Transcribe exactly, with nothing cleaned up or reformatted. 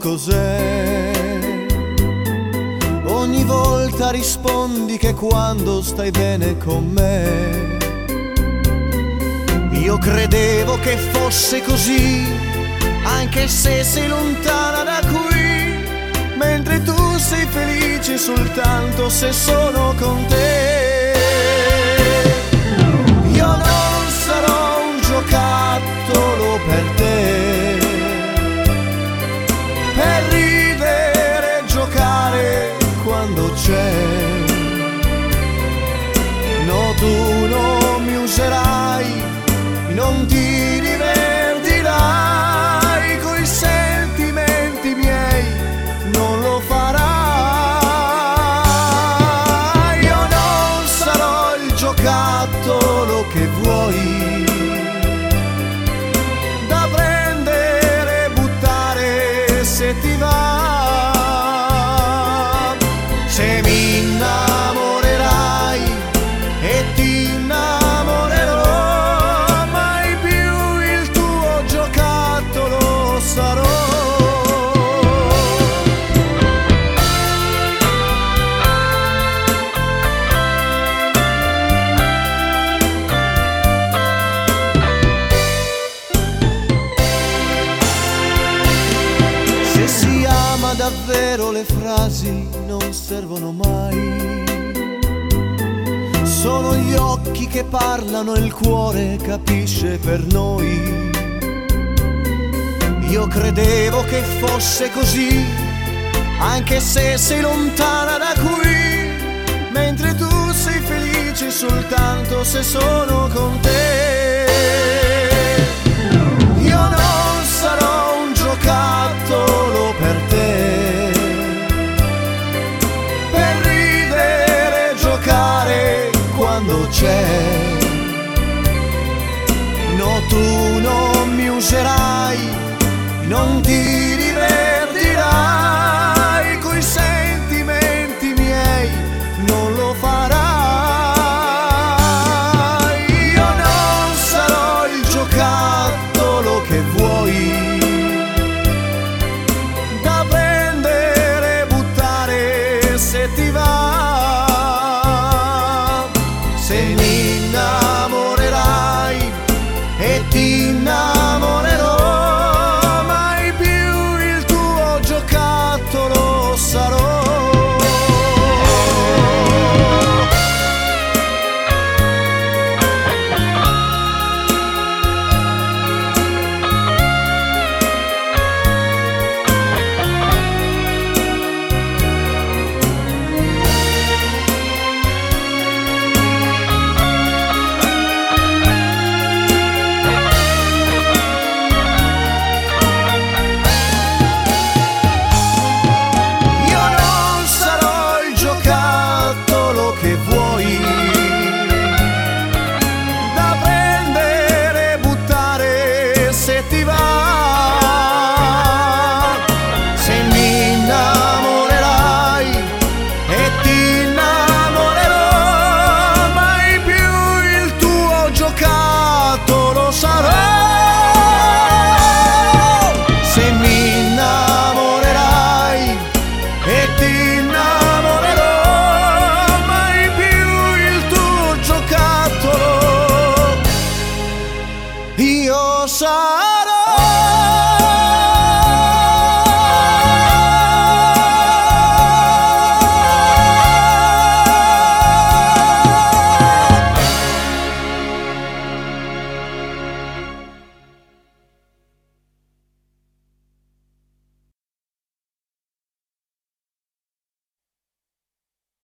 cos'è. Ogni volta rispondi che quando stai bene con me. Io credevo che fosse così, anche se sei lontana da qui, mentre tu sei felice soltanto se sono con te. Io non sarò un giocattolo per te, per ridere e giocare quando c'è. No, tu non mi userai, non ti divertirai coi sentimenti miei, non lo farai. Io non sarò il giocattolo che vuoi, da prendere e buttare se ti va. Se mi innamorerai e ti innamorerò, mai più il tuo giocattolo sarò. Se si ama davvero le frasi non servono mai, sono gli occhi che parlano e il cuore capisce per noi. Io credevo che fosse così, anche se sei lontana da qui, mentre tu sei felice soltanto se sono con te. Io non sarò un giocattolo per te, per ridere e giocare quando c'è. No, tu non mi userai, non ti